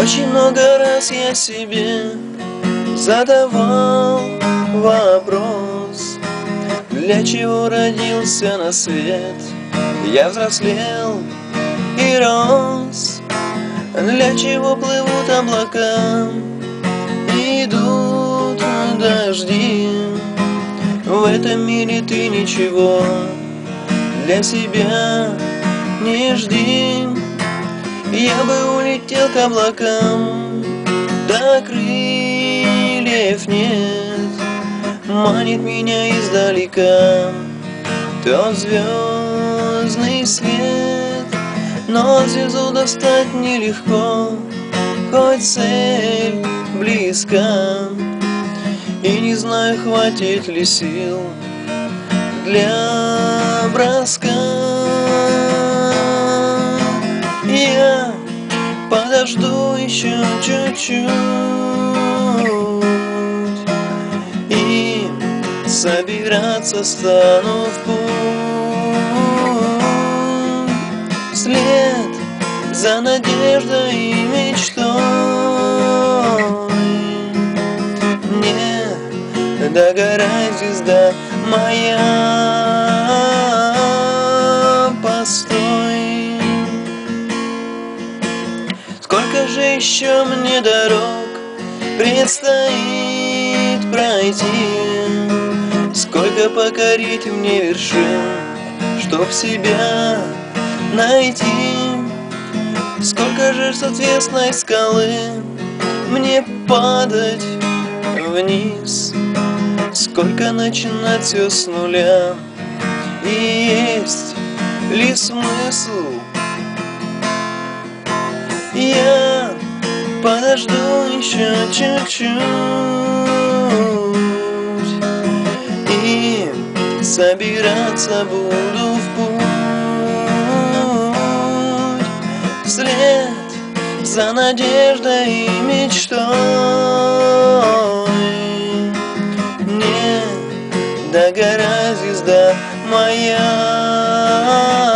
Очень много раз я себе задавал вопрос, для чего родился на свет. Я взрослел и рос, для чего плывут облака, идут дожди. В этом мире ты ничего для себя не жди. Я бы улетел к облакам, да крыльев нет. Манит меня издалека тот звездный свет, но звезду достать нелегко, хоть цель близка. И не знаю, хватит ли сил для броска. Я подожду еще чуть-чуть и собираться стану в путь, вслед за надеждой и мечтой. Не догорай, звезда моя, постой. Сколько же еще мне дорог предстоит пройти, сколько покорить мне вершин, чтоб себя найти. Сколько же с отвесной скалы мне падать вниз, сколько начинать все с нуля, и есть ли смысл? Я подожду еще чуть-чуть и собираться буду в путь, вслед за надеждой и мечтой. Не догорай, звезда моя.